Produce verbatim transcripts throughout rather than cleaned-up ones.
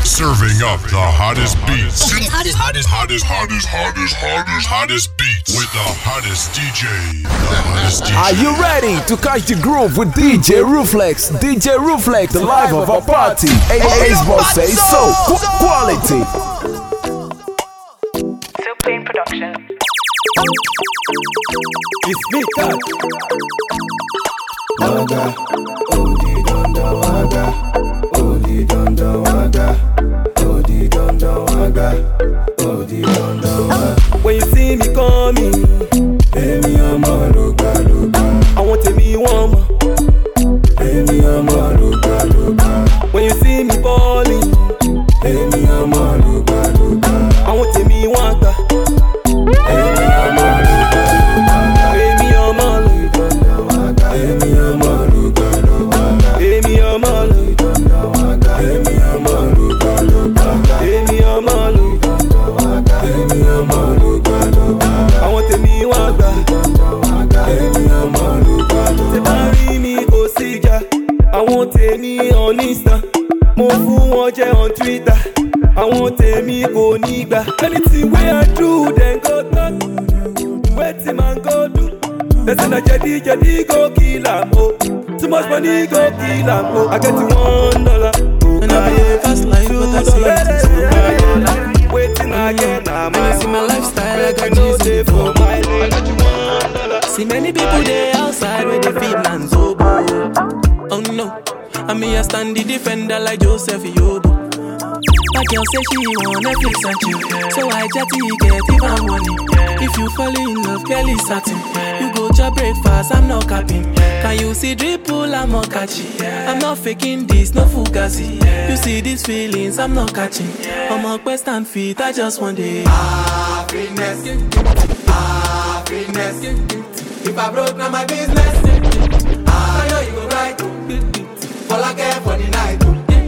Serving up the hottest beats. Hottest, hottest, hottest, hottest, hottest, hottest, hottest beats with the hottest D J. The hottest D J. Are you ready to catch the groove with D J Ruflex? D J Ruflex, the life of a party. Ace Boss says so. Qu- quality. Supreme Production. It's me, God. Waga, Odi Donda Waga, Odi Donda Waga, Odi Donda Waga, Odi Donda Waga. When you see me coming, Emi ama luga luga, I want to be one more. Emi ama luga luga, When you see me balling, Emi ama luga luga, I want to be one guy. Emi ama luga luga, Emi ama luga, Emi ama luga luga, Emi ama luga, Emi ama luga luga, Emi ama luga, Emi ama luga luga, I want to be one guy. Emi ama luga luga. Ṣé bá rí mi kò síjà, àwọn tèmi on Insta, mo fún wọn jẹ on Twitter, àwọn tèmi kò ní gbà. Anything wey I do, dem go talk, wetin man go do. Person na jẹdi jẹdi go kill am o, too much money go kill am o. I get one dollar, And I be a fast life, but I see it so wetin I get na When you see my lifestyle, I got no Jesus dey for my leg. I got you one dollar. See many people there outside with the feet and so oh no, I mean I stand the defender like Joseph Yobo. My girl say she want Netflix and chill, so I chatty get even money. If you fall in love, Kelly satin, you go to breakfast, I'm not capping. Can you see dripple, I'm not catching. I'm not faking this, no fugazi. You see these feelings, I'm not catching. I'm a quest and feet, I just want it. Happiness, happiness. If I broke, now my business. I know you go right. All I care for the night.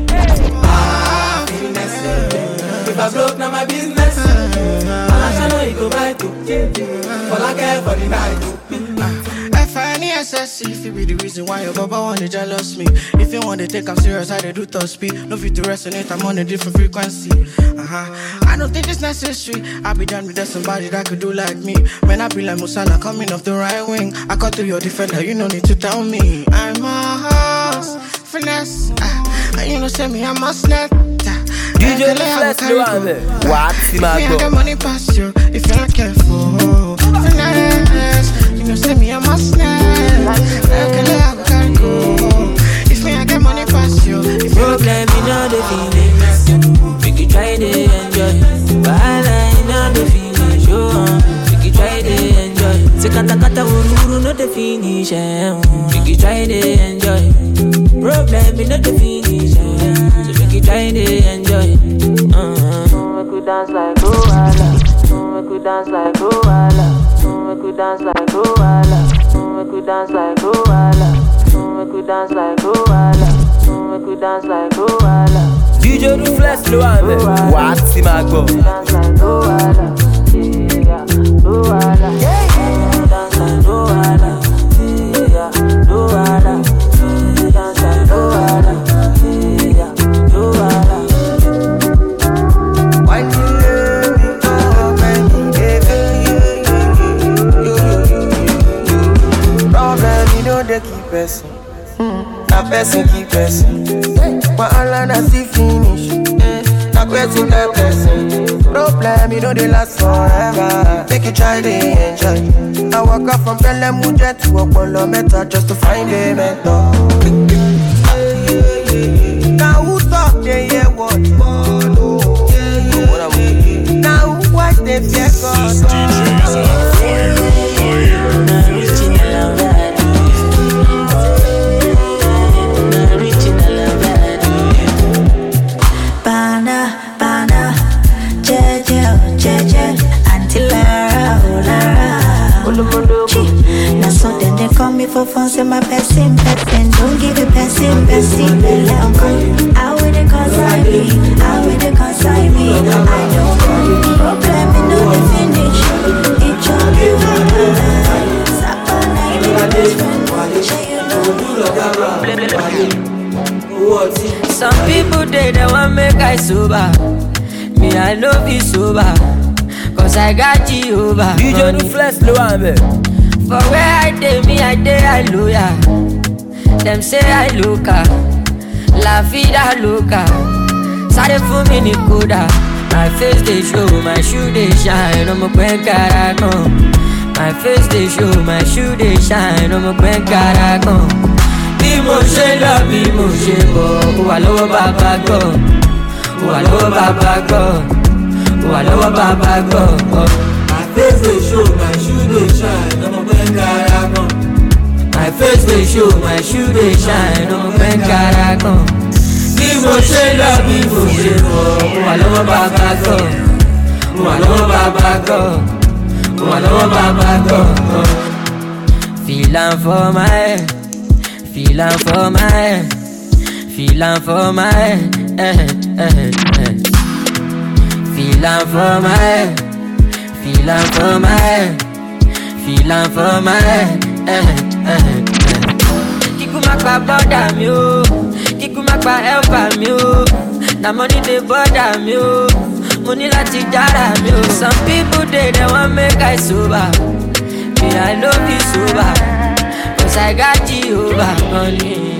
Happiness. If I broke, now my business. I know you go right. All I care for the night. F I N E S S, if it be the reason why your baba wanna jealous me. If you wanna take I'm serious, I dey do top speed. No fit to resonate, I'm on a different frequency. Uh-huh. I don't think it's necessary. I be done with that somebody that could do like me. When I be like Musala coming off the right wing, I cut through your defender, you no need to tell me. I'm a horse, finesse. Uh, you know, say me, I'm a snap. D J Ruflex, you are there. What? If I get money past you, if you're not careful, finesse. You know, say me, I'm a snap. If me, I get money past you, if you're Problem, you know the feelings. We can try to enjoy. Wahala, you know the feelings. Show on. We can try to enjoy. Se kata kata uru uru no the finish. eh, We can try to enjoy. Problem, you know the finish. eh, So we can try to enjoy. Uh-huh. We could dance like Luala. We could dance like Luala. We could dance like Luala. We could dance like Luala. We could dance like Luala. We could dance like Luala. D J Ruflex, you are there. What? See my go. Dance like Luala. Yeah, Luala. Dance like Luala. Yeah, Luala. Dance like Luala. Yeah, Luala. Why you let me go, baby, baby, problem, you know they keep person. Na person keep person. But all I see finish. Na person that person. Problem, you know they last forever. Make you try to enjoy. I walk up from Pelemuja to Opolo Meta just to find a mentor. Now who talk they hear what follow? Now who watch they fear God? This D J is on fire, fire. Bana, bana, jeje, jeje, until Lara, Lara. Now so then they call me for fun, say my person, person. Don't give it person, person. Let 'em come. How will they consign me? How will they consign me? I don't know. Problem in no finish. It's all you. Sapa night, my best friend. Say you know. Some people they don't want make I I sober. Me, I know be sober. Cause I got Jehovah. D J Ruthless, Luame. For where I dey, me, I dey, I loya. Them say I loca. La vida loca. Sorry for me, Nikoda. My face they show, my shoe they shine. I'm a pen caragon. My face they show, my shoe they shine. I'm a pen caragon. Be mo she love, be mo she bo. Who allow Baba go? Who allow Baba go? Who allow Baba go? My face they show, my shoe they shine. I'm a pen caragon. My face they show, my shoe they shine. I'm a pen caragon. Be mo she love, be mo she bo. Who allow Baba go? Who allow Baba go? Who allow Baba go? Feelin' for my head. Feelin' for my head, feelin' for my head, eh, eh, eh. Feelin' for my head, feelin' for my head, feelin' for my head, eh, eh, eh. Kiku makba bother me oh, kiku makba help me oh. Na money dey bother me oh, money lati jara me oh. Some people they they want make I sober, me I no be sober. Cause I got Jehovah money.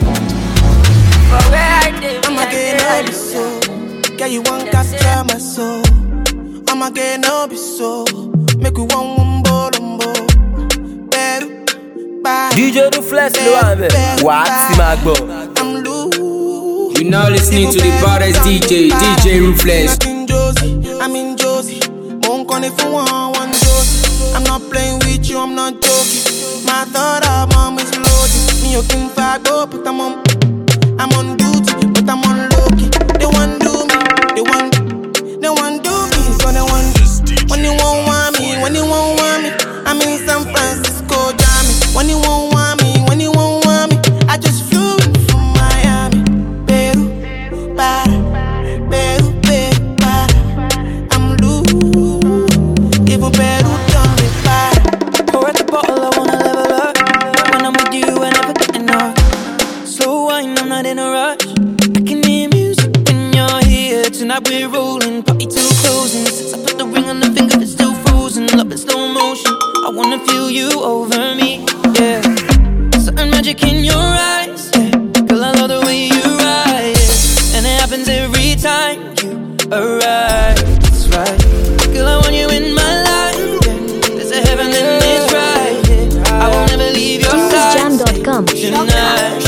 For where I did, I'ma get no be so. Girl, you want capture my soul. I'ma get no be so. Make you one wumbo lumbo. Beru, bye. D J Ruthless, Luame. What's Magbo? I'm loose. You now listening to the baddest D J, D J Ruthless. I'm in Josie, I'm in Josie. Won't call it for one, one Josie. I'm not playing with you, I'm not joking. My thought of mom is loaded. Me, you can fuck up, but I'm on, I'm on duty, but I'm on low-key. They want do me, they want, they want do me, so they want. When you won't want me, when you won't want me, I'm in San Francisco, Jammy. When you won't want me, when you won't want me, I just flew in from Miami. Peru, para, Peru, Peru, para. I'm loose, even Peru done me para. Pour at the bottle, I wanna level up. When I'm with you, I never get enough. Slow wine, I'm not in a rush. I can hear music when you're here. Tonight we're rolling, party till closing. Since I put the ring on the finger, it's still frozen. Love in slow motion, I wanna feel you over me, yeah. Certain magic in your eyes, yeah. Girl, I love the way you ride, yeah. And it happens every time you arrive, that's right. Girl, I want you in my life, yeah. There's a heaven and it's right, yeah. I won't ever leave your side. jam dot com. Tonight,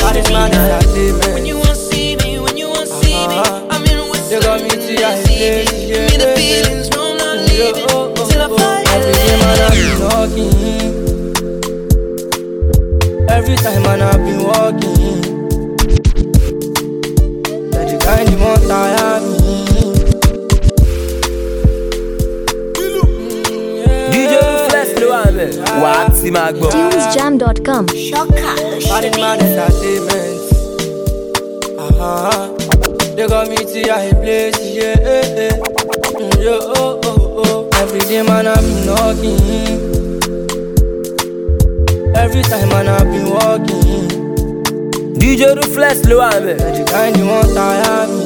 when you want to see me, when you want to see me, I'm in with you. Got me to your place, give me the feelings, no, I'm not leaving till I find Every day man I've been talking. Every time man I've been walking. That the kind you want tire me. D J Ruthless, Luame. What's Magbo? tunes jam dot com. Bad man entertainment. Uh-huh. They got me to your place, yeah, yeah, yeah. Yeah, oh, oh, oh. Every day man I've been knocking. Every time man I've been walking. D J Ruthless, Luame. That the kind you want tire me.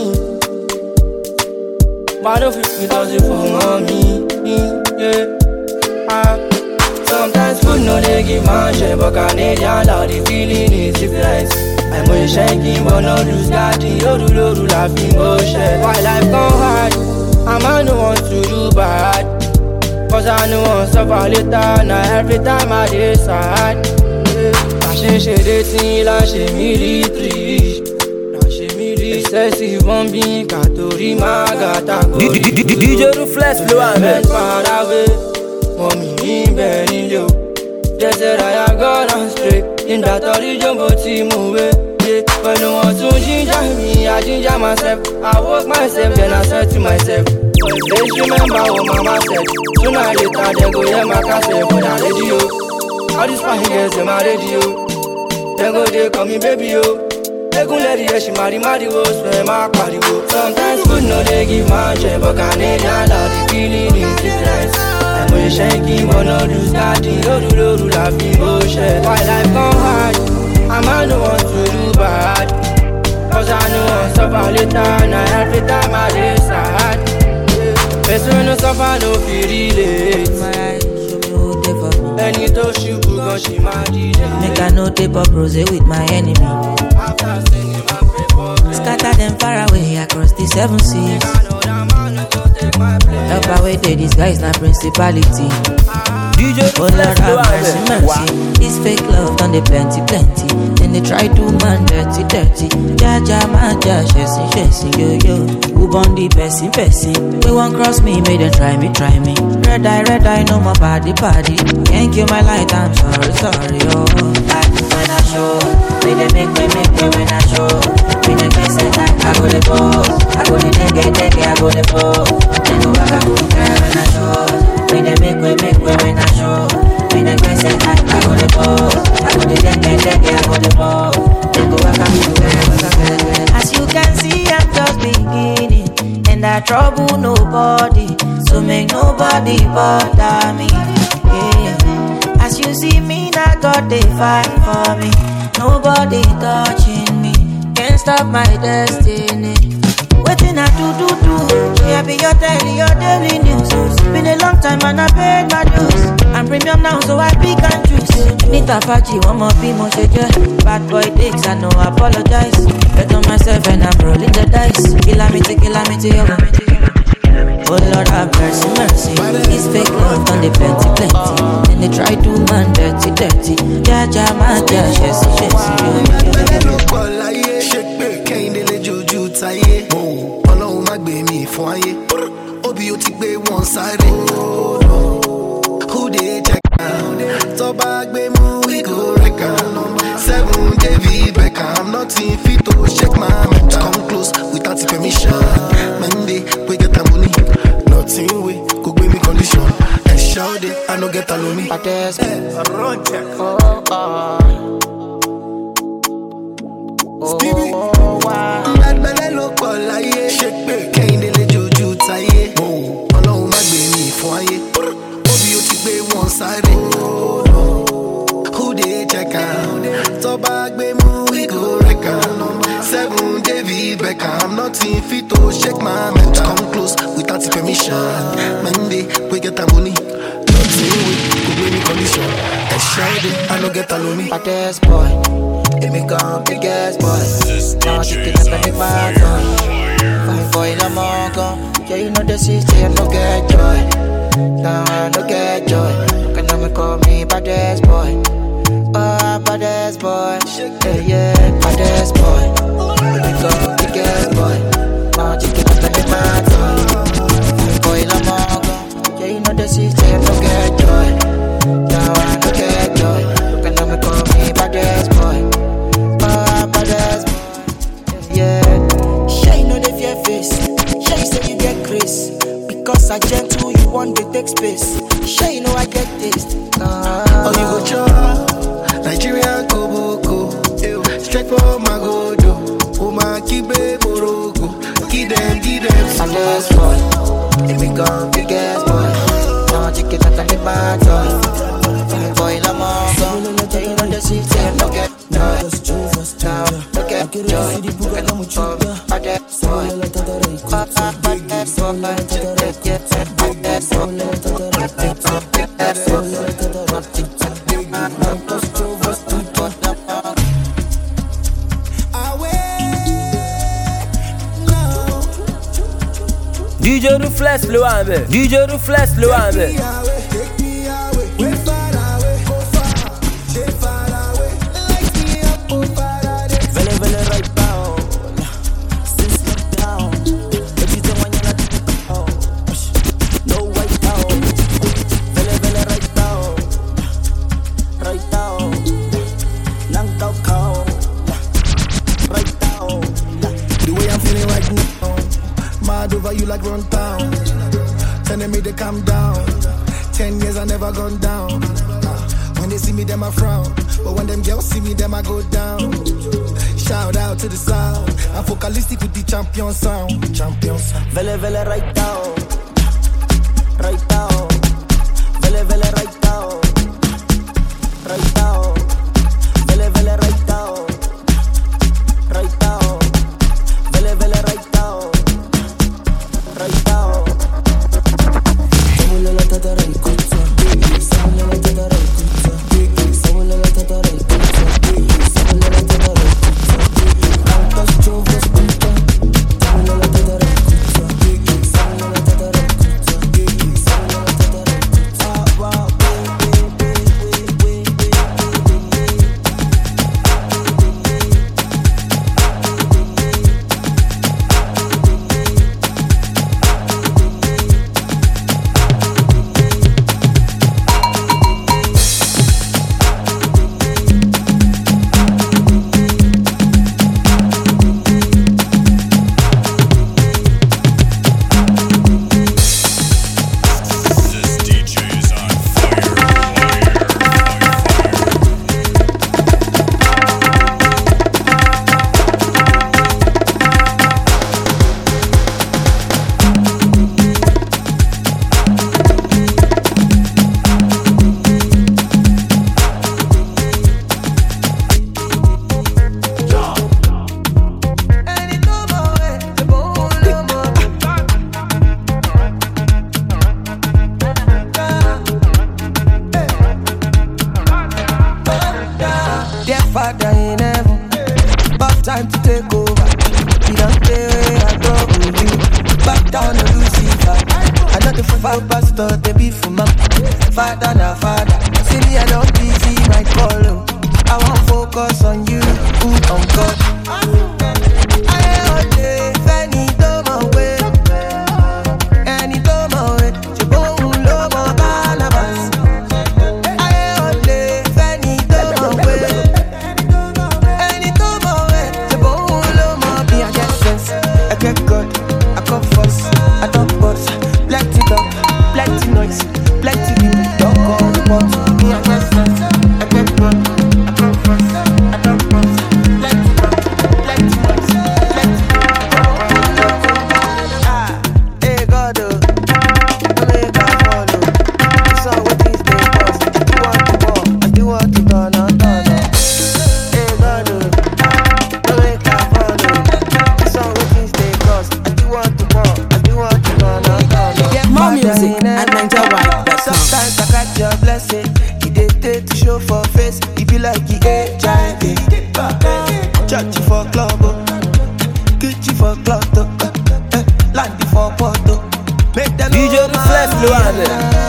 But don't feel me does it for mommy, yeah. Ah. Sometimes food no they give man share, but Canadian love the feeling is different. I'm only shaking but no lose God. You do do do laughing bullshit. Why life gone hard? I'm a no want to do bad. Cause I know I'm suffer later. Now every time I decide I change dating, la she military. La she military. Excessive bombing, Katori Magata. D J Ruthless, Luame. Far away. Mommy in Benilio. They said I have gone astray. In that religion, but he move it. When no one to ginger me, I ginger myself. I walk myself, then I said to myself, let's remember what mama said. Sooner or later, they go hear my cassette for the radio. All these fine girls in my radio. They go, they call me baby, yo. They go let the she marry, marry, wo, swear my party, wo. Sometimes good, no, they give my share, but Canadian love, the feeling is different. I'm only shaking, but no lose God. You do, do, do, laughing bullshit. Why life gone hard? I'm a no one to do bad. Cause I know I'm suffer later. Now every time I no suffer, no feel relate. My eyes show me who they for me. Any to shoot, go she my D J. Make I no tape up rose with my enemy. After singing my paper, scatter them far away across the seven seas. Help away the disguise, not principality. D J Oh Lord have mercy, mercy. This fake love done the plenty, plenty. Then they try to man dirty, dirty. Ja ja ma ja, chasing, chasing, yo yo. Who born the person, person? They won't cross me, make them try me, try me. Red eye, red eye, no more body, body. Can't kill my light, I'm sorry, sorry, oh. I when I show, they they make me, make me when I show. When they say that I go the pose, I go the nigga, nigga, I go the pose. Then go back, I go the girl when I show. When they make me, make me when I show. When they say that I go the pose, I go the nigga, nigga, I go the pose. Then go back, I go the girl. As you can see, I'm just beginning, and I trouble nobody, so make nobody bother me. Yeah. As you see me, now God they fight for me. Nobody touching me. Can't stop my destiny. Waiting I do do do. Yeah, be your daily, your daily news. Been a long time and I paid my dues. I'm premium now, so I pick and choose. Need a party, one more be more shake. Bad boy takes, I know I apologize. Bet on myself and I'm rolling the dice. Kilamity, kilamity, yo. Oh Lord have mercy, mercy. This fake love done the plenty, plenty. Then they try to man dirty, dirty. Ja ja ma ja, chessy, chessy, yo yo. Shake back, can't delay juju tie. Ọlọ́run má gbé mi fún ayé. Obi ó ti gbé wọn sáré. Who dey check out? Tó bá gbé mú we go wreck am. Seven David Beckham, nothing fit to shake my mental. Come close without permission. Monday we get a money. Nothing we go gbé mi condition. And shout it, I no get alone me. Pates, run check. oh oh. Stevie, bad belly look all like shake back, can't delay juju tie. Ọlọ́run má gbé mi fún ayé. Obi ó ti gbé wọn sáré. Who dey check out? Tó bá gbé mú we go wreck am. Seven David Beckham, nothing fit to shake my mental. Come close without permission. Monday we get a money. Nothing we go gbé mi condition. And shout it, I no get alone me. Pates boy. Let me come, big ass boy. Now she can up and my gun. Five boy, I'm all gone. Yeah, you know the city, I no get joy. Now I no get joy. Can I call me bad ass boy? Oh, bad ass boy. Yeah, yeah, bad ass boy. Let me come, big ass boy. Now she can up and my gun. Five boy, I'm all gone. Yeah, you know the city, I no get joy. Now I no get joy. Can I call me bad ass boy? Yeah, Shay know the fear face. Shay say you get grace. Because I gentle, you want to take space. Shay know I get taste. Uh, oh, you go chop Nigeria Koboko. Straight for my godo. Oh, my kibe Morocco. Give them, give them. And that's boy. Let me go, big ass boy. Now check it out and the bad boy. Boy, I'm all gone. You know the city, no get joy. Now, look at joy. Look at the joy. Bad ass boy. Bad ass boy. Bad ass boy. Bad ass boy. Bad ass boy. D J Ruthless le wa nbe. D J Ruthless le wa nbe. You like run town, telling me to calm down. Ten years I never gone down. Uh, when they see me, them I frown, but when them girls see me, them I go down. Shout out to the sound. I'm focalistic with the champion sound. Champion sound. Vele vele right down, right down. Vele vele right down, right down. Vele vele right down, right down. Vele vele right down. Right now, come first, I don't bust. Plenty talk, plenty noise, plenty people don't call report. Me I get sense, I get blood, I come first, I don't bust. Plenty talk, plenty noise, plenty people. Ah, hey God, oh, I make a follow. You saw what these days cost. You want to walk, I do what you done, not done. Hey God, oh, I make a follow. You saw what these days cost. I do what you want, I do what you done, not done. More music at Niger White dot com. Sometimes I catch your blessing. He did take to show for face. He be like he H I V. Churchy for club, Gucci for club, Landy for Porto. Make them D J Reflex Luane.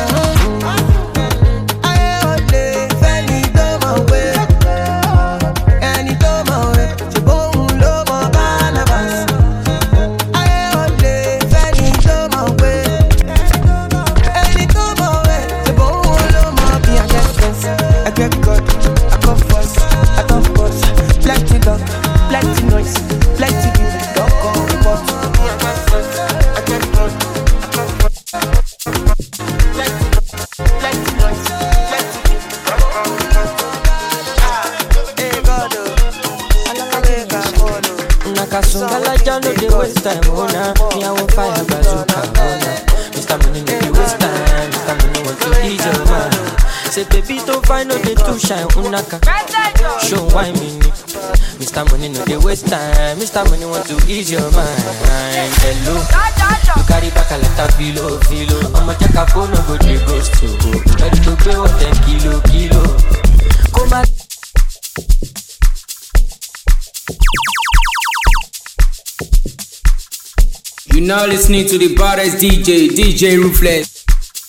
Time, oh nah, me I want fire bazooka, oh nah. Mister Money no dey waste time, Mister Money want to ease your mind. Say baby don't find no dey too shine, unaka. Show why me need. Mister Money no dey waste time, Mister Money want to ease your mind. Hello, you carry back a lot of filo, filo. I'ma check a phone, no go dey ghost to go. Ready to pay what ten kilo, kilo. Come back. You now listening to the baddest D J, D J Ruthless.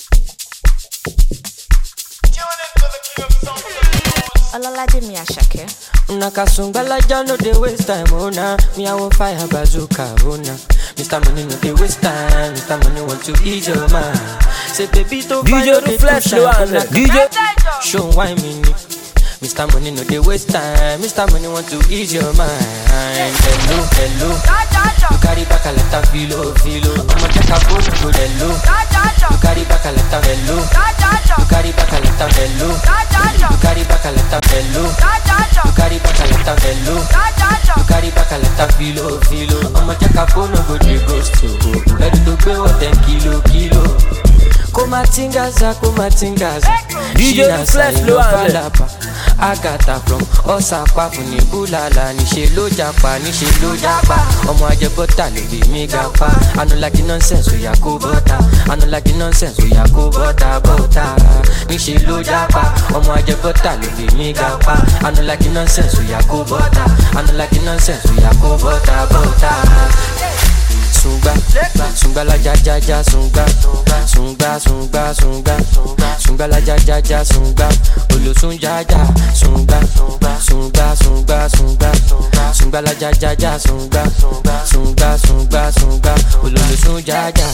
Olalaje mi Ashake. Nakasumbala no dey waste time, oh nah. Me I want fire bazooka, oh nah. Mister Money no dey waste time, Mister Money want to ease your mind. Say baby don't find no dey too shine, D J show why me need. Mister Money no dey waste time, Mister Money want to ease your mind. Hello, hello, you carry back a lot of filo, filo. I'ma check a phone, go hello. You carry back a lot of hello. You carry back a lot of hello. You carry back a lot of hello. You carry back a lot of hello. You carry back a lot of filo, filo. I'ma check a phone, go dey ghost to go. Ready to pay what ten kilo, kilo. Kumatingaza, kumatingaza. D J Reflex Luane. Agata from Osapa funi bulala. Nishe lo japa, nishe lo japa. Omo aje bota le bi mi gapa. I don't like the nonsense, we ya go bota. I don't like the nonsense, we ya go bota, bota. Nishe lo japa. Omo aje bota le bi mi gapa. I don't like the nonsense, we ya go bota. I don't like the nonsense, we ya go bota, bota. Sunga, sunga la ja ja ja sunga, sunga sunga sunga, sunga la ja ja ja sunga, olo sunga ja sunga, sunga sunga sunga, sunga la ja ja ja sunga, sunga sunga sunga, olo sunga ja.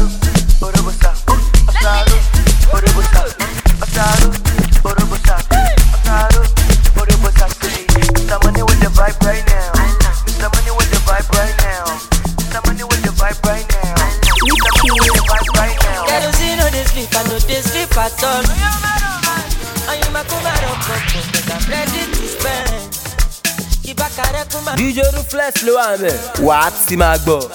Mister Money with the vibe right now. Mister Money with the vibe right now. Mister Money with the vibe right now. Mister Money with the vibe right now. Girl, you see no dey sleep, I no dey sleep at all. I am a kumaro koto, but I'm ready to spend. Ibakare kumaro. D J Reflex Luane. What? Si ma gbọ́.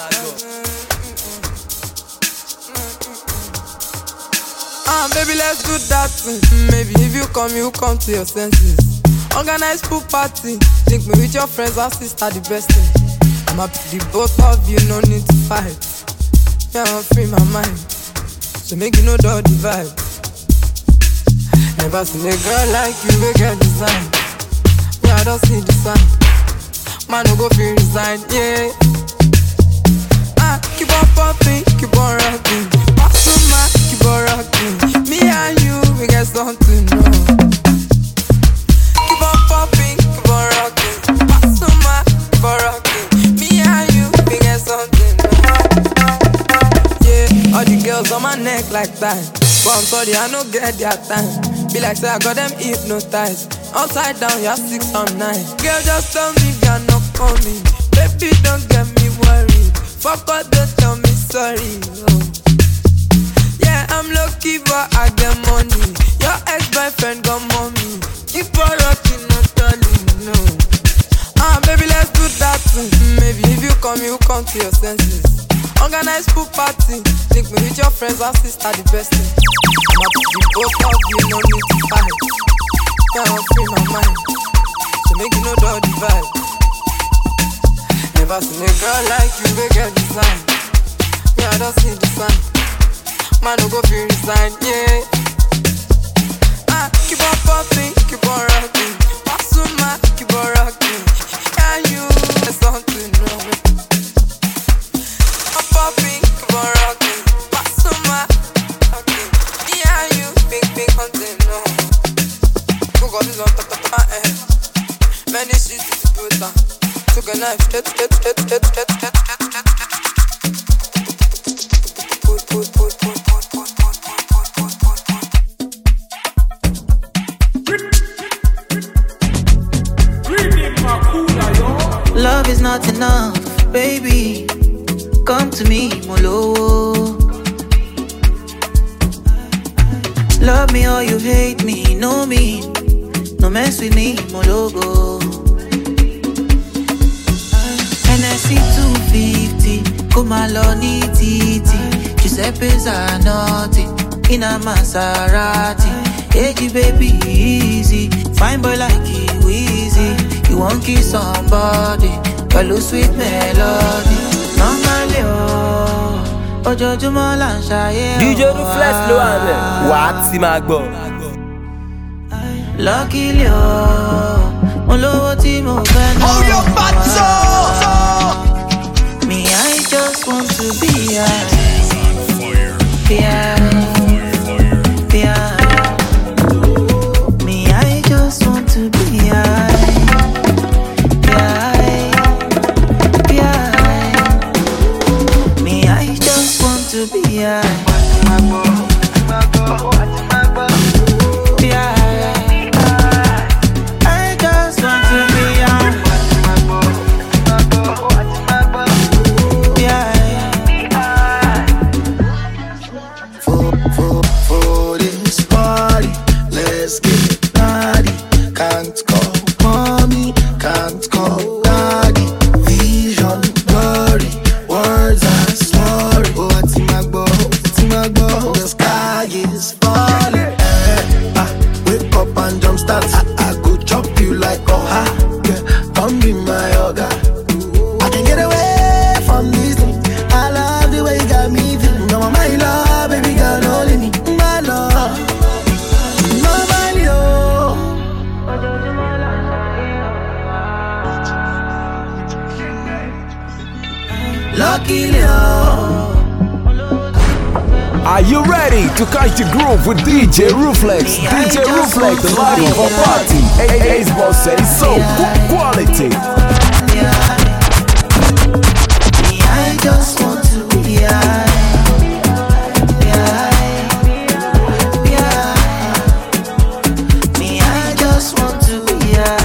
Ah, baby, let's do that thing. Maybe if you come, you come to your senses. Organize pool party. Think me with your friends and sister the best thing. I'm happy the both of you, no need to fight. Yeah, I'm free my mind. So make you know the vibe. Never seen a girl like you, we get design. Yeah, I don't see the sign. Man, no go feel resign, yeah. Ah, keep on popping, keep on rocking. Pass on my, keep on rocking. Me and you, we get something, no. Keep on popping, keep on rocking. Pass on my, keep on rocking. Me and you, we get something, no. Yeah, all the girls on my neck like that. But I'm sorry, I don't get their time. Be like, say I got them hypnotized. Upside down, you're six on nine. Girl, just tell me you're not coming. Baby, don't get me worried. Fuck all, don't tell me sorry. Oh. Yeah, I'm lucky, but I get money. Your ex-boyfriend got mommy. Keep on rocking, not darling, no. Ah, baby, let's do that too. Maybe if you come, you come to your senses. Organize pool party. Link me with your friends and sister, the best thing. I'm up to the both of you, no need to fight. Yeah, I'll free my mind. So make you know the vibe. Never seen a girl like you, big girl design. Yeah, I don't see the sign. Man, no go feel resign, yeah. Ah, keep on popping, keep on rocking. Pass on my, keep on rocking. Yeah, you, there's something wrong. Keep on popping, keep on rocking. Pass on my, okay. Yeah, you, big, big hunting, no. Who got this on top of my head? Many streets to put down. Took a knife, hit, hit, hit, hit, hit, hit, hit, hit. Put, put, put, put, put, put, put, put, put, put, put. Love is not enough, baby. Come to me, Molo. Love me or you hate me, know me. No mess with me, Mologo. N S C two fifty, come along, titi. Giuseppe Zanotti, in a Maserati. Hey, baby, easy. Fine boy like you, easy. You won't kiss somebody, but lose sweet melody. Normally, oh, ojoojúmọ́ là ń ṣayé. D J Ruthless ló wà bẹ̀, wà á ti máa gbọ́. Luckily, oh, mo lówó tí mo fẹ́ náà. Oh, your bacho! Me, I just want to be high. Be high. Be high. Me, I just want to be high. Be high. Be high. Me, I just want to be high. Be high. I just want to be high. Be high. For, for, for this party, let's get naughty. Can't call mommy, can't call daddy. Vision blurry, words are slurry. Oh, what's in my bow, what's in my bow? The sky is falling. Eh, ah, wake up and jump start. I, I go chop you like oh ha. Yeah, come be my yoga. I can get away from this thing. I love the way you got me feeling. No, my love, baby girl, only me. My love, nobody, oh. Luckily, oh. Are you ready to catch the groove with D J Ruthless? D J Ruthless, the life of a party. Ace Boss says so. Quality. Me, I just want to be high. Be high. Be high. Me, I just want to be high.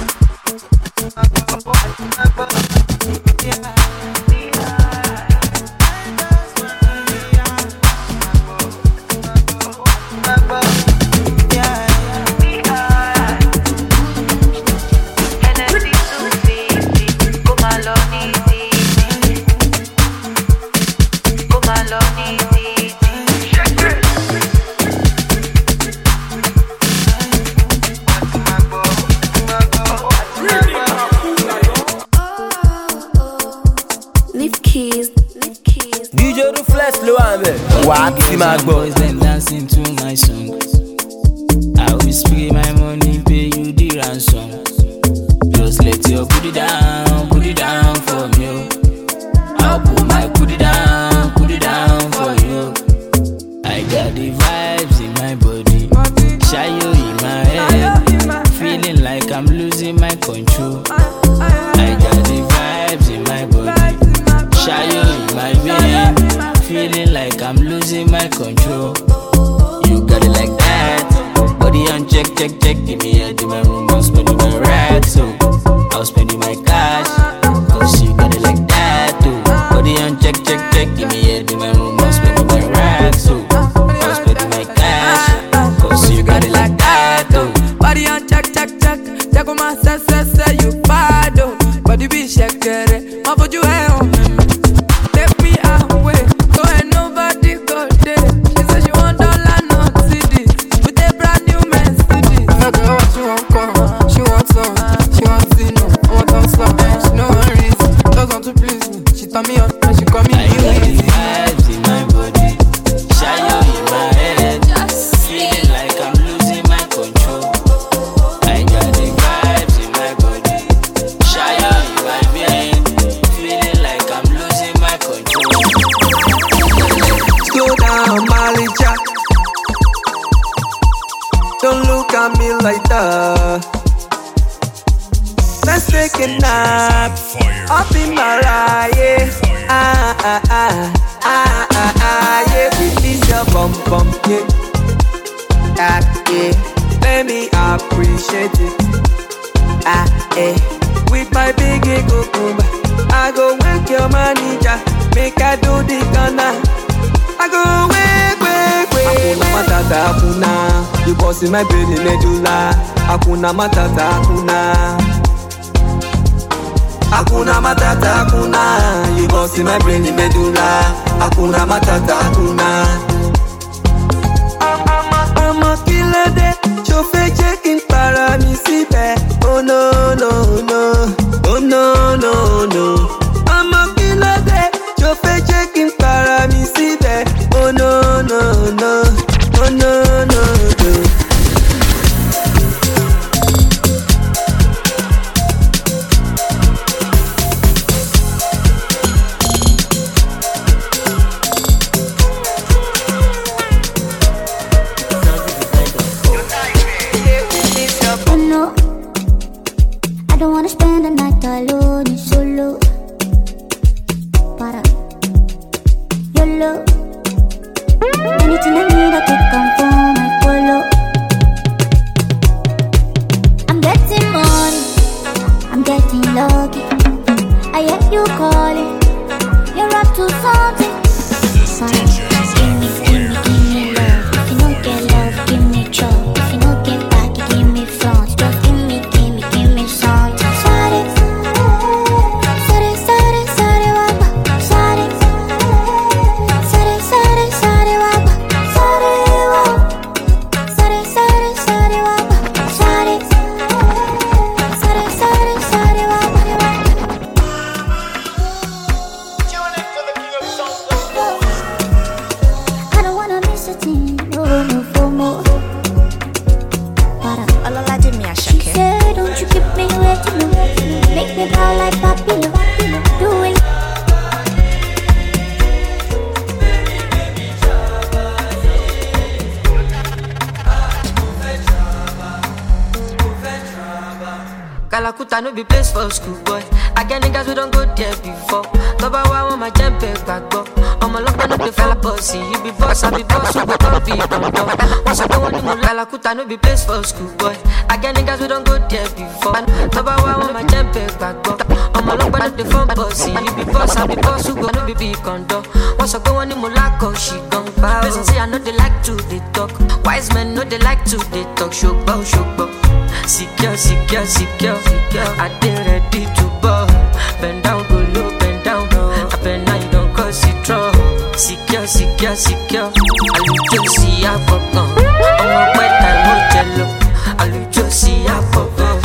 D J Ruthless ló wà bẹ̀, wà á ti máa gbọ́. Boys them dancing to my song. I will spray my money, pay you the ransom. Just let your put it down, put it down for me. I'll put my put it down, put it down for you. I got the vibes in my body, shayo in my head, feeling like I'm losing my control. I got the vibes in my body, shayo in my vein, feeling like I'm losing my control. You got it like that, body on check, check, check. Give me a do my room, I'm spending my racks, so I'll spend my cash. Cause you got it like that too. Body on check, check, check. Give me yeah, do my room, must spend my racks, so must spend my cash. Cause you got it like that, though. Body on check, check, check. Check on my say, say, say you bad, oh. Body be shake, it. My put you on. Take me away. Go and nobody go there. She said she want dollar, not cities. With a brand new Mercedes. I know what she want, come. She wants some. She wants to know. I want some slow. She know her reason. Doesn't want to please me. She turn me on and she call me I got the vibes in my body. Shy in my head. Feeling like I'm losing my control. I got the vibes in my body. Shy in my vein. Feeling like I'm losing my control. Slow down, Malija. Don't look at me like that. Let's take a nap up in my ride. Ah ah ah ah ah ah yeah. Release your bum bum yeah. Ah yeah. Let me appreciate it. Ah eh. With my big cucumber, I go wake your manager. Make I do the corner. I go wake wake wake. Akuna matata akuna. You boss in my brain in medulla. Akuna matata akuna. Akuna matata akuna. You boss in my brain in medulla. Akuna matata akuna. I'm a killer day. Chauffeur checking para mi sipe. Oh no no no. Oh no no no. I'm a killer day. Chauffeur checking para mi sipe. Oh no no no. Oh no no no. I don't wanna spend the night alone and solo. Para YOLO. Anything I need I could come from my polo. I'm getting money, I'm getting lucky. I hear you calling, you're up to something. Fine. Give me, give me, give me love. If you don't get love, give me trouble. If you don't get back, you give me front. Just give me, give me, give me something. Sorry, sorry, sorry, sorry, wapa. Sorry, sorry, sorry, sorry, wapa. Sorry, wapa. Sorry, sorry, sorry, wapa. Sorry, sorry, sorry, sorry, wapa. I don't wanna miss a thing, no, no, for more. She said, don't you keep me waiting, no. Make me bow like Papilo. Do it. Kalakuta no be place for school boy. I get niggas who don't go there before. Toba wa want my jump back go. I'm a lock no be fella bossy. You be boss, I be boss, you go don't be condo. Once I go on the Kalakuta no be place for school boy. I get niggas who don't go there before. Toba wa want my jump back go. I'm a lock no be fella bossy. You be boss, I be boss, you go no be big condo. Once I go on the Mulako, she gon' bow. Listen, say I know they like to they talk. Wise men know they like to they talk. Shokbo, shokbo. Secure, secure, secure, secure. I did ready to ball. Bend down, go low, bend down. Up and now you don't cause it trouble. Secure, secure, secure. I look to see I pop on. I'm a wet time, no jello. I look to see I pop on.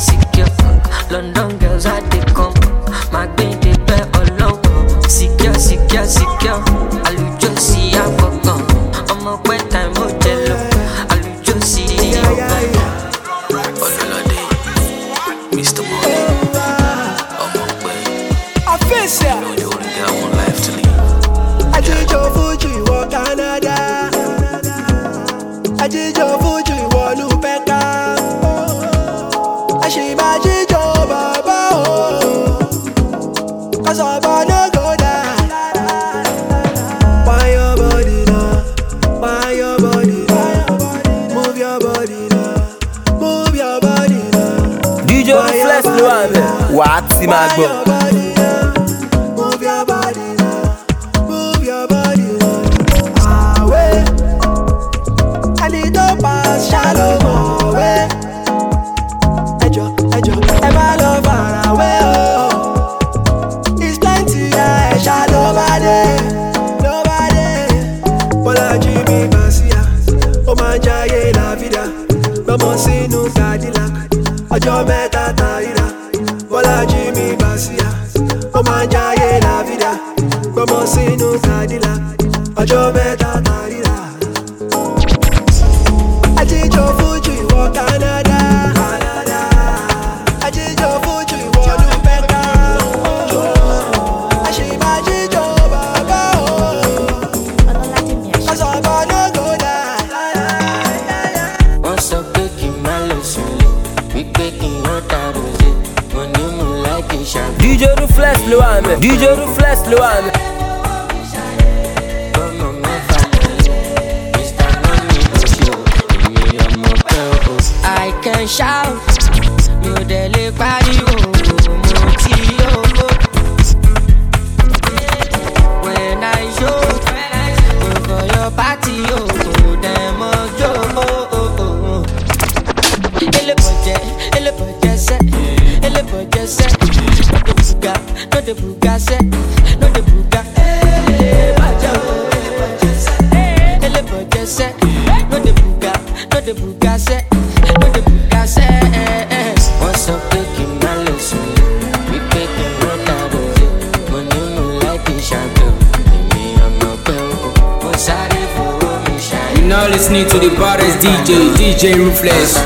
secure. London girls how they come. My baby bear all over. Secure, secure, secure. Alujo see ya kokon. I'm a wet time hotel. Alujo see ya kokon. Ololade, Mister Money. I'm a way. Official. You know you only got one life to live. I did your Fuji, walk Canada. I did your Fuji, walk Lupeka. I she my Jijo Baba. Cause I'm gonna go down. Why your body now? Why your body now? Move your body now. Move your body now. D J Ruflex ló wà ńbẹ̀. Wàá ti máa gbọ́. Move your body now. Move your body now. Ah, wait. I need to pass shallow way. Ejo, ejo, ever love far away. Oh, it's plenty I shallow body, nobody. Bola Jimmy Basia, oh my jaye la vida. Vamos sinu Cadillac, ojo meta taira. Bola Jimmy Basia, oh my jaye la vida. Vamos sinu Cadillac, ojo meta taira. I did your Fuji, walk Canada. I did your Fuji, walk Lupeka. I she my Jijo Baba. Cause I'm gonna go down. Once a baking malus, we baking out of it. When you move like a shark. D J Ruflex ló wà ńbẹ̀. D J Ruflex ló wà ńbẹ̀. I can shout, mi ò dẹ̀ lè pariwo, mo ti yó. When I show, go for your party, oh, dem ojo. Ele boje, ele boje se, ele boje se. No de buga, no de buga se, no de buga. Ele boje, ele boje se, ele boje se. No de buga, no de buga se. What's up, picking my lesson? We picking what I do. When you move like a shadow, me, I'm a girl. What's I do for me, shine? You're now listening to the baddest D J, D J Ruflex.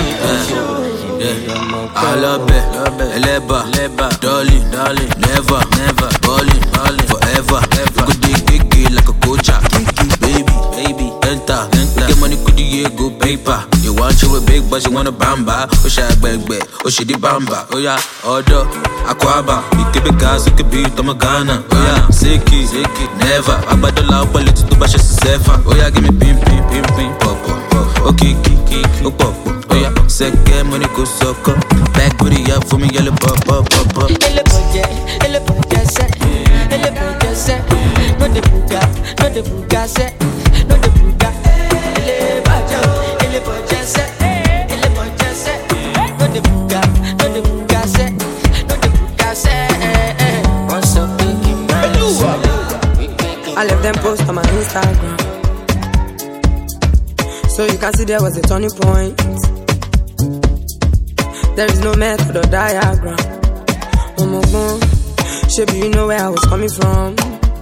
I love it, Eleba, darling, darling, never, never, balling, balling, forever. You could dig, dig, dig like a coacha, baby, baby, enter, enter. Get money, could you go paper? You want you a big, but you want a bamba. Oh, she beg, beg, oh, she di bamba. Oh, yeah, order, aquaba. You keep it gas, you keep it, I'm a Ghana. Oh, yeah, sicky, sicky, never. I'm about to love, but little too much, it's safer. Oh, yeah, give me pim, pim, pim, pim, pop, pop. Okay, kiki, oh, pop, pop. Oh, yeah, second money, go suck up. Back booty up for me, yellow pop, pop, pop, pop. Ele boje, ele boje se, ele boje se. No de buga, no de buga se, no de buga. Ele boje, ele boje se, ele boje se. No de buga, no de buga se, no de buga se. Once a picking my I left them post on my Instagram, so you can see there was a turning point. There is no method or diagram. Oh my God, shape, you know where I was coming from.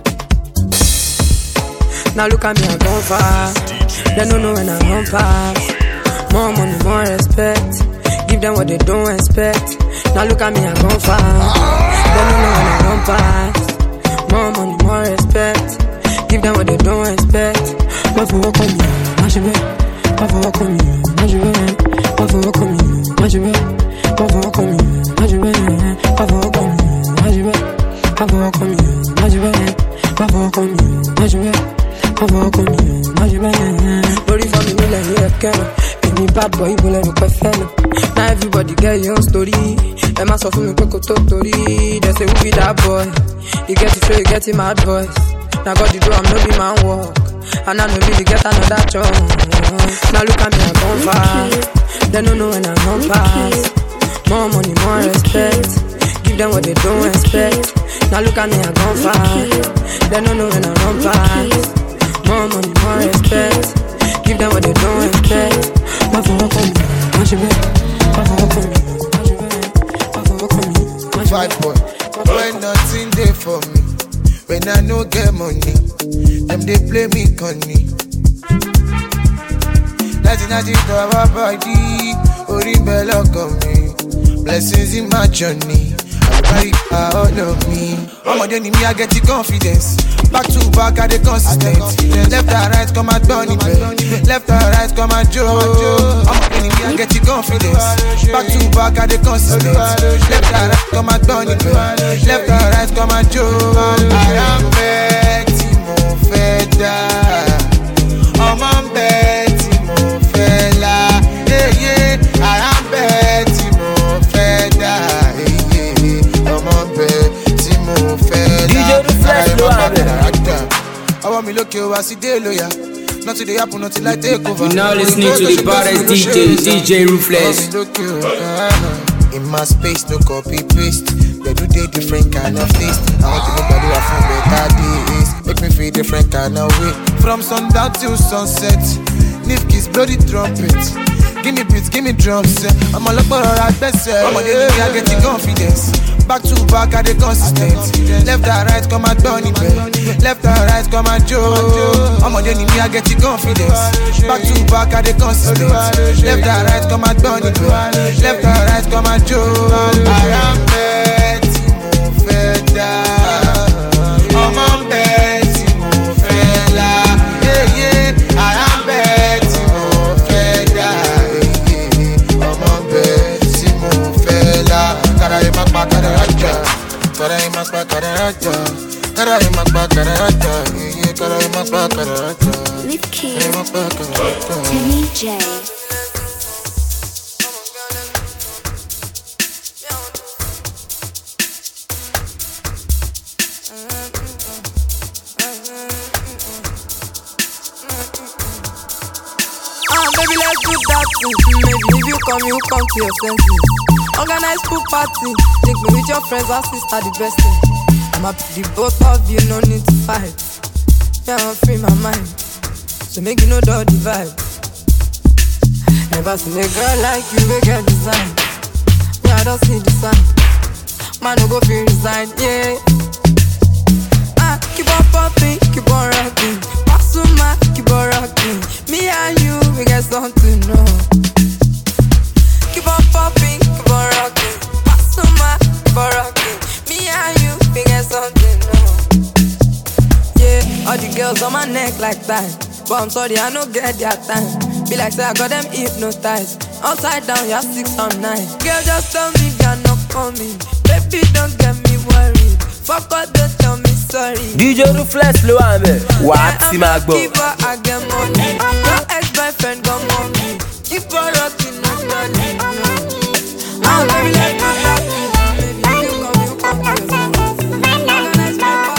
Now look at me, I'm gone far. They don't know when I'm on past. More money, more respect. Give them what they don't expect. Now look at me, I'm gone far. They don't know when I'm on past. More money, more respect. Give them what they don't expect. What for walk on me, what you bet? What for walk on me, what you bet? What for walk on me, what you bet? What for walk on me, what you bet? What for walk on me, what you bet? What for walk on me, what you bet? What for walk on me, what you bet? What for walk on me, what you bet? Body for me, like you a girl. Any bad boy, you will never fellow. Now everybody get your own story. Emma saw for me, Coco Totori. They say, who be that boy? You get to show, you get him mad voice. Now God, you do, I'm no be man walk. And I know really get another chance. Now look at me, I'm gone fast. They don't know when I'm on past. More money, more respect. Give them what they don't expect. Now look at me, I'm gone fast. They don't know when I'm on past. More money, more respect. Give them what they don't expect. What for walk on me? What you bet? What for walk on me? bad boy. When nothing there for me, when I no get money, them they play me conny. That's in a deep of our body, Ori look on me. Blessings in my journey, everybody all of me. I'm on the enemy, I get the confidence. Back to back, I the consistent. Left and right, come and burn it. Left and right, come and Joe. I'm on the enemy, I get the confidence. Back to back, I the consistent. Left and right, come and burn it. Left and right, come and Joe. I am Betty Mofeda. I'm on Betty Mofela. Yeah, yeah. I am Betty Mofeda. Yeah, yeah. I'm on Betty Mofela. D J Ruflex, I want me look you, I see day lawyer. Not to the happen, not till I take over. You now listening to the baddest D J, D J Ruflex. In my space, no copy paste. They do they different kind of taste. I want to make my do a feel better days. Make me feel different kind of way. From sundown till sunset, Nifki's bloody trumpet. Give me beats, give me drums. I'm all about our best. I'm on the enemy, I get the confidence. Back to back, I the consistent. Left and right, come and burn it. Left and right, come and Joe. I'm on the enemy, I get the confidence. Back to back, I the consistent. Left and right, come and burn it. Left and right, come and Joe. I am Betty Mofeda. I'm on Betty Mofela. Yeah, yeah. I am Betty Mofeda. Yeah, yeah. I'm on Betty Mofela. Carai makba karata, carai makba karata, carai makba karata, yeah, carai makba karata. Lip Kid, Timmy J. Ah, baby, let's do that thing. Maybe if you come, you come to your senses. Organize pool party, link me with your friends and sister, the best thing. I'm happy the both of you, no need to fight. Yeah, I'm free my mind, so make you know the vibe. Never seen a girl like you, we get design. Yeah, I don't see the sign. Man, no go feel resign, yeah. Ah, keep on popping, keep on rocking. Pasuma, keep on rocking. Me and you, we get something, no. Keep on popping, keep on rocking. Pasuma, keep on rocking. Me and you, we get something, no. Yeah, all the girls on my neck like that. But I'm sorry, I don't get their time. Be like, say I got them hypnotized. Upside down, you're six on nine. Girl, just tell me you're not coming. Baby, don't get me worried. Fuck all, don't tell me sorry. D J Ruflex, lo ame. Waxi magbo. Give her, I get money. Your ex-boyfriend got money. If you're rocking, not money. Oh, baby, let's do that. Baby, you come, you come to yourself. Organize my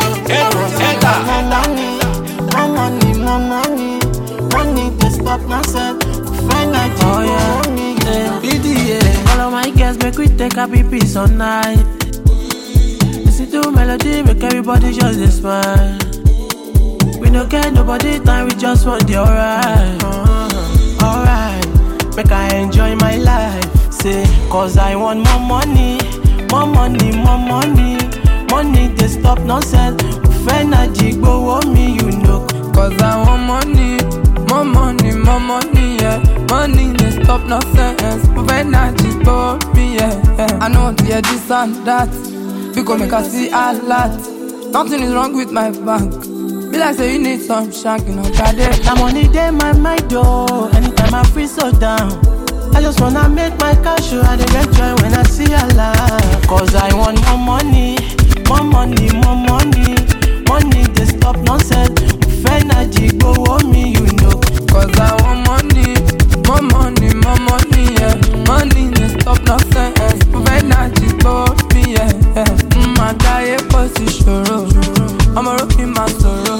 party. More money, more money. Money to stop myself. Find out you oh, yeah. me, yeah. B D A. All of my girls make we take a piece all night. Listen to melody, make everybody just a smile. We don't get nobody time, we just want the alright. Uh-huh. Alright, make I enjoy my life. Say, cause I want more money, more money, more money. Money to stop nonsense. Energy go on me, you know. Cause I want money, more money, more money, yeah. Money they stop nonsense. Energy go on me, yeah, yeah. I know want to hear this and that. Because make I see a lot. Nothing is wrong with my bank. Be like say you need some shank, you know, got it. The money they my mind, though. Anytime I feel so down, I just wanna make my cash show. I get joy when I see a lot. Cause I want more money, more money, more money. Money they stop nonsense. Energy go on me, you know. Cause I want money, more money, more money, yeah. Money they stop nonsense. Energy go on me, yeah, yeah. Mm, I die position. I'm a rock in my sorrow.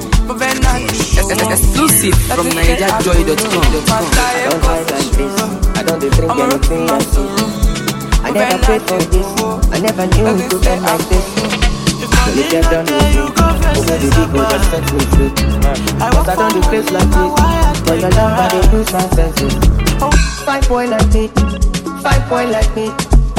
Exclusive from Niger Joy dot com. I don't hide like this. I don't drink anything like this. I never prayed for this. I never knew it could end like this. So you get done with you. Over the people that spent with you. Cause I don't do place like this. But your love I don't lose my senses. Fine boy like me. Fine boy like me.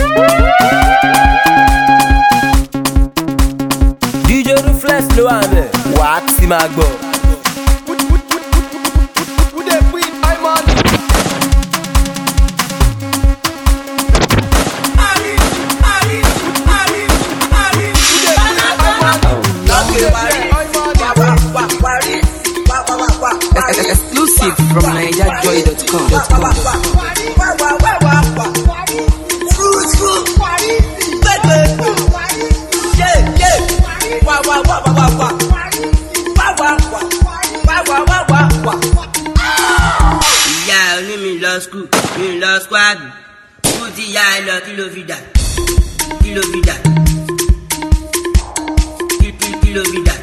kilo vida, kilo vida, kilo kilo vida,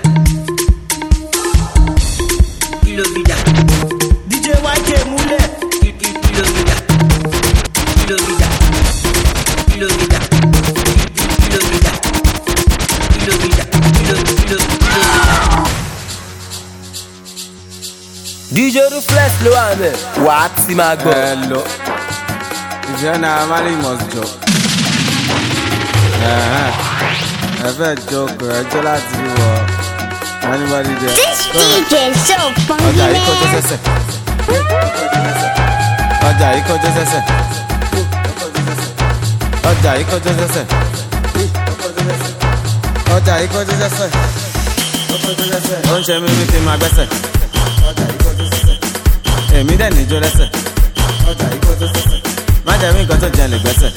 kilo vida. D J Y K Mule, kilo vida, kilo vida, kilo vida, kilo vida, kilo vida, kilo kilo kilo vida. D J Ruflex ló wà ńbẹ̀. Wàá ti máa gbọ́. Hello. Ìjẹ́ náà Mali must joke. Ẹ fẹ́ joke ẹjọ́ láti wọ anybody there. This D J is so funny, Ọjà yìí man. kọjá sẹ́sẹ̀. Ọjà yìí kọjá sẹ́sẹ̀. Ọjà yìí kọjá sẹ́sẹ̀. Ọjà yìí kọjá sẹ́sẹ̀. Ó ń ṣe mí bí kí n máa gbẹ́sẹ̀. Èmi dẹ̀ níjó lẹ́sẹ̀. Má jẹ́ mí nǹkan tó jẹ́ lè gbẹ́sẹ̀.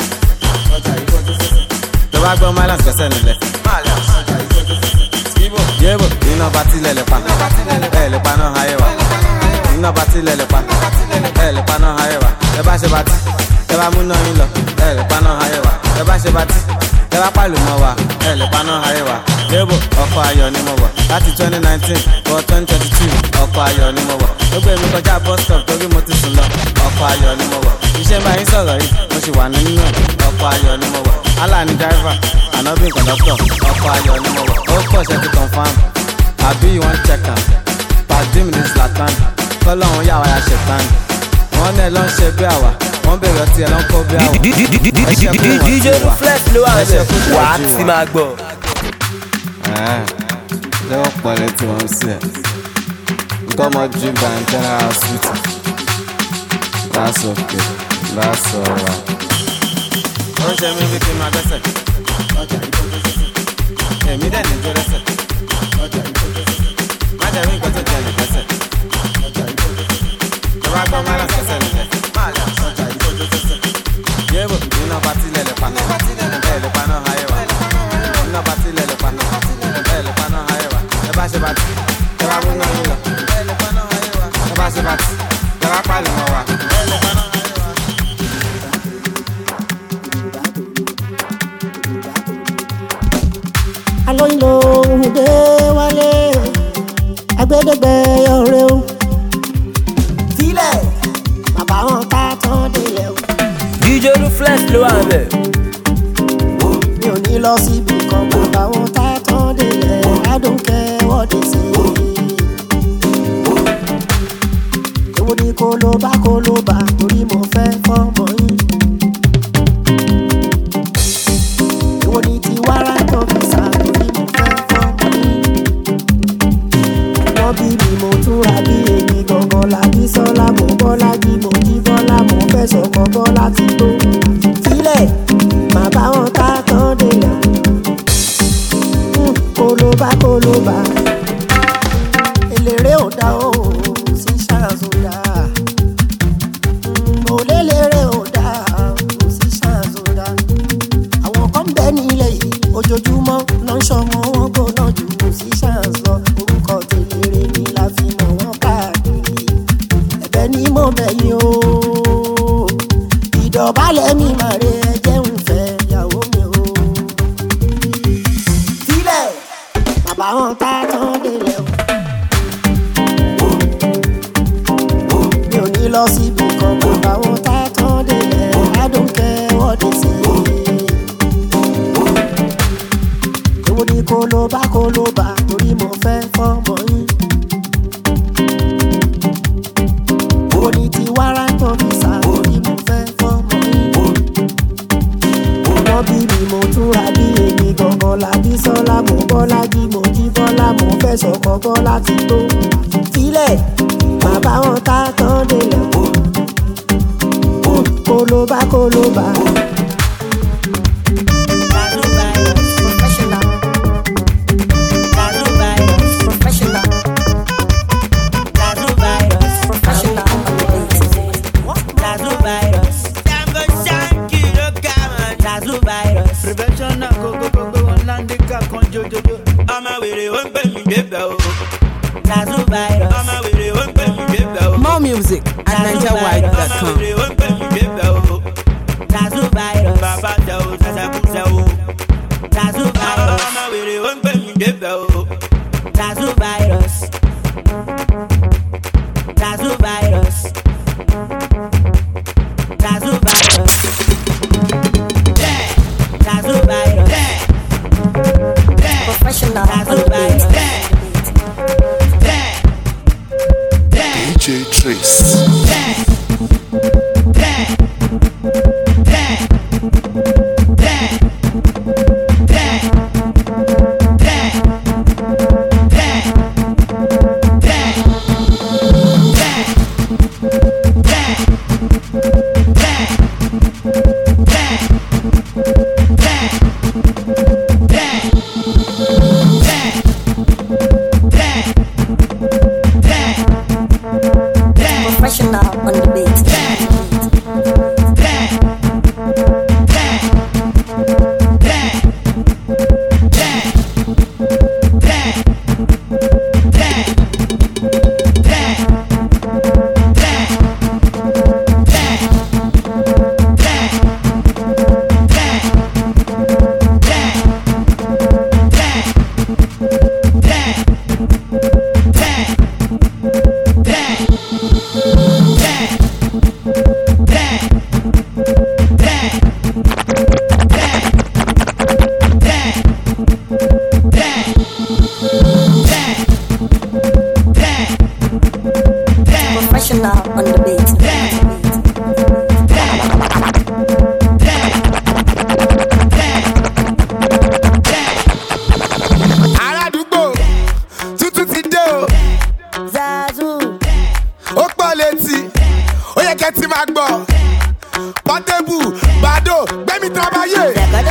Tó bá gbọ́ Malance gbẹ́sẹ̀ nílẹ̀. Yébo iná bá tilẹ̀ lè pa. Ẹ lè pa náà ayé wa. Iná bá tilẹ̀ lè pa. Ẹ lè pa náà ayé wa. Ẹ bá ṣe bá tí. Ẹ bá mú náà yín lọ. Ẹ lè pa náà ayé wa. Ẹ bá ṣe bá tí. Ẹ bá pàlù mọ́ wa. Ẹ lè pa náà ayé wa. Yébo ọkọ̀ ayọ̀ ni mo wọ̀. Láti twenty nineteen wọ twenty twenty two ọkọ̀ ayọ̀ ni mo wọ̀. Ó gbé mi kọjá bus stop torí mo ti sùn lọ. Ọkọ̀ ayọ̀ ni mo wọ̀. Iṣẹ́ bá yín sọ̀rọ̀ yìí, mo sì wà nínú ẹ̀. Ọkọ̀ ayọ̀ ni mo wọ̀. Allah ni driver, Anobi conductor. Ọkọ̀ ayọ̀ ni mo wọ̀. Ó pọ̀ ṣe ti confam. Àbí you wan check am? Pàdé mi ní Zlatan. Kọ́lọ́hún yà wá ya ṣètàn. Wọ́n náà lọ ń ṣe bí àwà. Wọ́n bèrè ọtí ẹ̀ ló ń kó bí àwà. D J Ruflex ló wà ńbẹ̀. Wàá ti máa gbọ́. Ṣé wọ́n pọ̀ létí wọn sí ẹ̀? Nǹkan ọmọ dream by general hospital. That's okay. That's alright. Ó ń ṣe mí bí kí n máa gbẹ́sẹ̀. Èmi dẹ̀ ní jó lẹ́sẹ̀. Má jẹ́ mí nǹkan tó jẹ́ lè gbẹ́sẹ̀. Tó bá gbọ́ Malance gbẹ́sẹ̀ nílẹ̀. Yébo iná bá tilẹ̀ lè pa. Ẹ lè pa náà ayé wa. Iná bá tilẹ̀ lè pa. Ẹ lè pa náà ayé wa. Ẹ bá ṣe bá ti. Ẹ bá mú náà yín lọ. Ẹ lè pa náà ayé wa. Ẹ bá ṣe bá ti. Ẹ bá pàlù mọ́ wa. Ẹ lè pa náà ayé wa. Alóyin lòun dé wálé, agbẹ́dẹ́gbẹ́ ọ̀rẹ́ o. Tílẹ̀, bàbá wọn ká tán délẹ̀ o. D J Ruflex ló wà ńbẹ̀. Mi ò ní lọ síbi kan, bàbá wọn ká tán délẹ̀. I don't care what they say. Èwo ni kó ló bá kó ló bá, torí mo fẹ́ fọ́mọ yín. Èwo ni ti wàrà tó fi sá, torí mo fẹ́ fọ́mọ yín. Wọ́n bí mi mo túra bí èmi gangan làbí sọ́lá mo bọ́lá bí mo jí bọ́lá mo fẹ́ sọ̀kọ̀ bọ́lá ti tó. Sílẹ̀, màá bá wọn ká tán délẹ̀. Kólóbá kólóbá, eléré ò dá o, sí ṣáàzù dá. Mo léléré ò dá o, sí ṣáàzù dá. Àwọn kan bẹ nílẹ̀ yìí, ojoojúmọ́ ló ń ṣọmọ wọn gbóná jù sí ṣáàzù lọ. Orúkọ tèléré ni la fi mọ̀ wọ́n káàkiri. Ẹ̀bẹ̀ ni mo bẹ̀ yín o, ìdọ̀bálẹ̀ mi máa re ẹjẹ́ ń fẹ́ ìyàwó mi o. Sílẹ̀, bàbá wọn ká tán délẹ̀ o. Mi ò ní lọ síbi kan, bàbá wọn ká tán délẹ̀. I don't care what they say. Èwo ni kó ló bá kó ló bá, torí mo fẹ́ fọ́mọ yín. Èwo ni ti wàrà tó fi sá, torí mo fẹ́ fọ́mọ yín. Wọ́n bí mi mo túra bí èmi gangan làbí sọ́lá mo bọ́lá bí mo jí bọ́lá mo fẹ́ sọ̀kọ̀ bọ́lá ti tó. Sílẹ̀, bàbá wọn ká tán délẹ̀ o. Kólóbá kólóbá. Prevention na go go go go online de ka kon jo jo jo. Ama wèrè ó ń pè mí bébà o. Nazo virus. Ama wèrè ó ń pè mí bébà o. More music at niger wide dot com. Ama wèrè ó ń pè mí bébà o. Nazo virus. Bàbá jẹ́ Zaza Kuza o. Zazu virus. Mama wèrè ó ń gbé mi débẹ̀ o. Zazu virus. Zazu virus. Zazu virus. Zazu virus. Professional Zazu virus. D J Trace. Professional on the beat. Professional on the beat. Aládùúgbò tuntun ti dé o. Zazu. Ó pọ̀ létí, ó yẹ kẹ́ ti máa gbọ́. Portable, Bado, gbẹ́mí trabayé.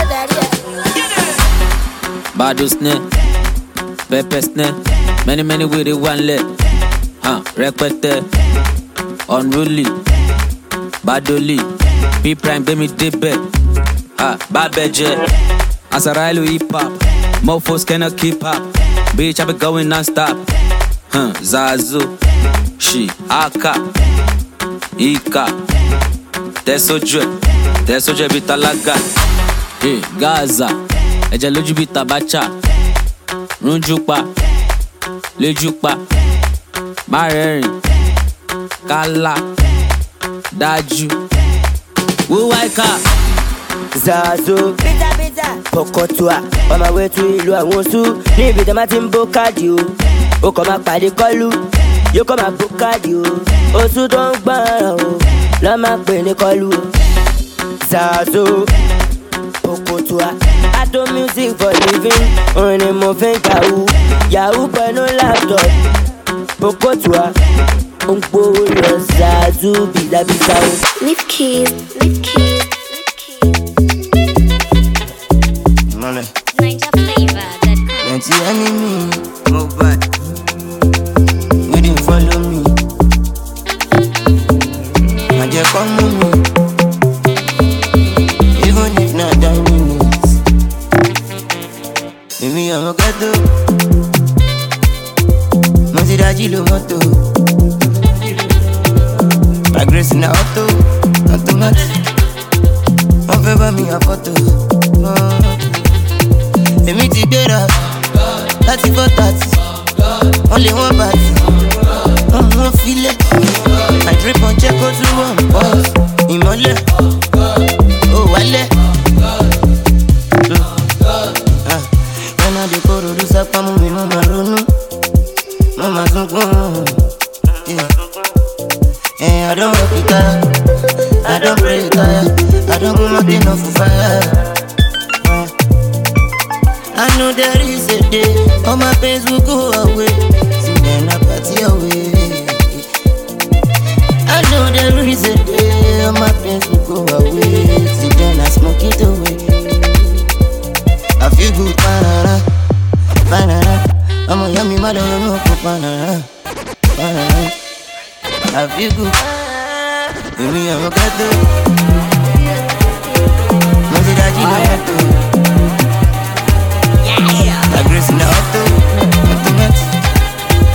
Bado snare, pepper snare, many many with it one leg. Huh, rẹpẹtẹ, unruly, Badoli, P prime gbẹ́mí débẹ̀. Ah, Babẹ́jẹ́, Asarailu hip hop, mofos cannot keep up. Bitch, I be going non-stop. Huh, Zazu, she, Aka, Ika, Tesoje, Tesoje bi talaga. Hey, Gaza, ẹ̀jẹ̀ lójú bi tabacha. Runjú pa, lójú pa, má rẹ́rìn, kálá, dájú. Wúwá ìka. Zazu, Bita bita. Pokotua, on my way to ìlú àwọn oṣù. Níbi tí a máa ti ń bó káàdì o. Ó kàn máa pàdé kọ́lù, yóò kàn máa bó káàdì o. Oṣù tó ń gbọ́ràn o, lọ́ máa pè ní kọ́lù o. Zazu, Pokotua, I do music for living. Orin ni mo fi ń kàwú, Yahoo pẹ̀lú laptop. Pokotua, ó ń gbówó lọ Zazu bìdàbìdà o. Leave keys, leave keys. Money. Plenty enemy, move back. We didn't follow me. I just come with me. Even if not that minutes. Maybe I'm a ghetto. Masiraji lo moto. My grace in the auto, automatic. One favor me a photo. Oh. Èmi ti gbéra láti four thirty, wọ́n lé wọ́n bàtì, wọ́n mú wọn filẹ̀. I drip on check out to one boss, ìmọ̀lẹ̀, ó wálẹ̀. When I dey kóró ló sápá mú mi, mo máa ronú, mo máa sunkún. I don't work it tire, I don't pray it tire, I don't put my pain off for fire. I know there is a day all my pains will go away. See then I party away. I know there is a day all my pains will go away. See then I smoke it away. I feel good, banana, banana. I'm a yummy mother, I'm a banana, banana. I feel good. Baby, I'm a cat. Masiraji lo moto. I grace in the auto, automatic.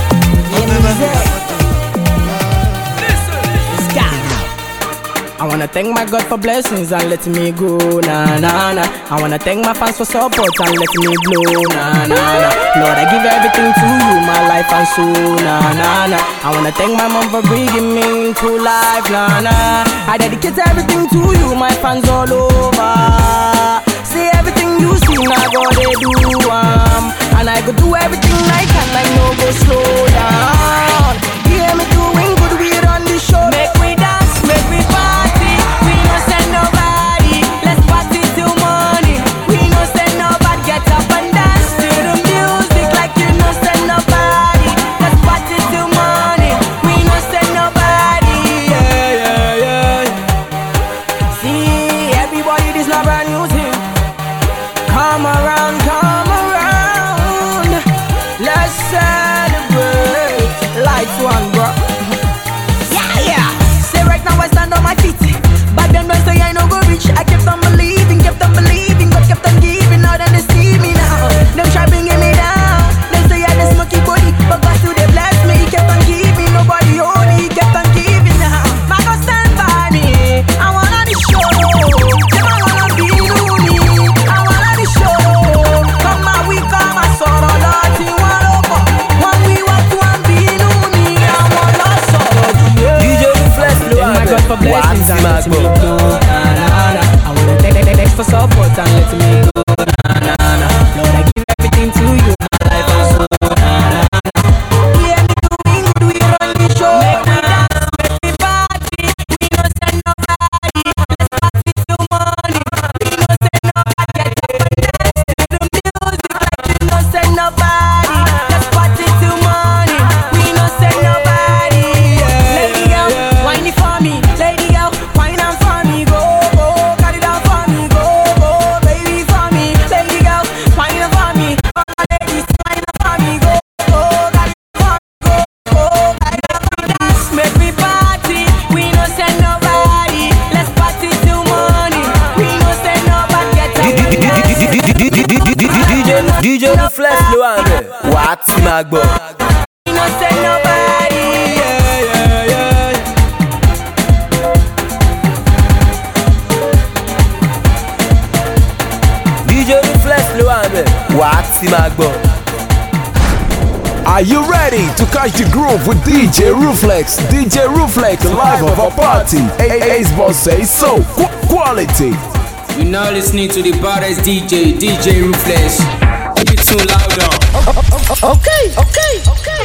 I wanna thank my God for blessings and letting me go, nah, nah, nah. I wanna thank my fans for support and letting me blow, nah, nah, nah. Lord, I give everything to you, my life and soul, nah, nah, nah. I wanna thank my mom for bringing me into life, nah, nah. I dedicate everything to you, my fans all over. See everything you see, now God they do, um, and I go do everything I can, I no go slow down. Hear me doing good, we run the show. Make we dance, make we party. We no send nobody, let's party till morning. We no send nobody, get up and dance to the music like you no send nobody. Let's party till morning. We no send nobody, yeah, yeah, yeah. See everybody, this not brand new thing. Come around, come around. Let's celebrate. Lights one, bro. Yeah, yeah. Say right now I stand on my feet. Back then when say I no go reach, I kept on believing, kept on believing, God kept on giving. Now then they see me now. Them try bringing me down. They say I the smoky body, but God still they bless me. He kept on giving, nobody hold it. He kept on giving now. My God stand by me. I wanna the show. Them I wanna be loony. I wanna the show. Come my we come my sorrow, Lord, you want over. One we want to and be loony. I wanna sorrow. D J Ruthless, thank my God for blessings and letting me go, nah, nah, nah. I wanna thank thanks for support and letting me go, nah, nah, nah. Lord, I give everything to you, my life and soul, nah, nah, nah. Hear me doing good, we run the show. Make we dance, make we party. We no send nobody, let's party till morning. We no send nobody, get up and dance to the music like we no send nobody. Let's party till morning. We no send nobody, yeah. Lady girl, whine it for me. Lady girl, whine and for me. Go, go, carry down for me. Go, go, baby for me. Lady girl, whine and for me. All my ladies, whine and for me. Go, go, carry down for me. Go, go, carry down for me. Dance, make me party. We no send nobody. Let's party till morning. We no send nobody. Get up and dance. D J Ruthless ló wà ńbẹ̀. Wà á ti máa gbọ́. We no send nobody. Yeah, yeah, yeah. D J Ruthless ló wà ńbẹ̀. Wà á ti máa gbọ́. Are you ready to catch the groove with D J Ruthless? D J Ruthless, the life of a party. Ace Boss says so. Qu- quality. You're now listening to the baddest D J, D J Ruthless. Keep it too loud on. Okay, okay, okay.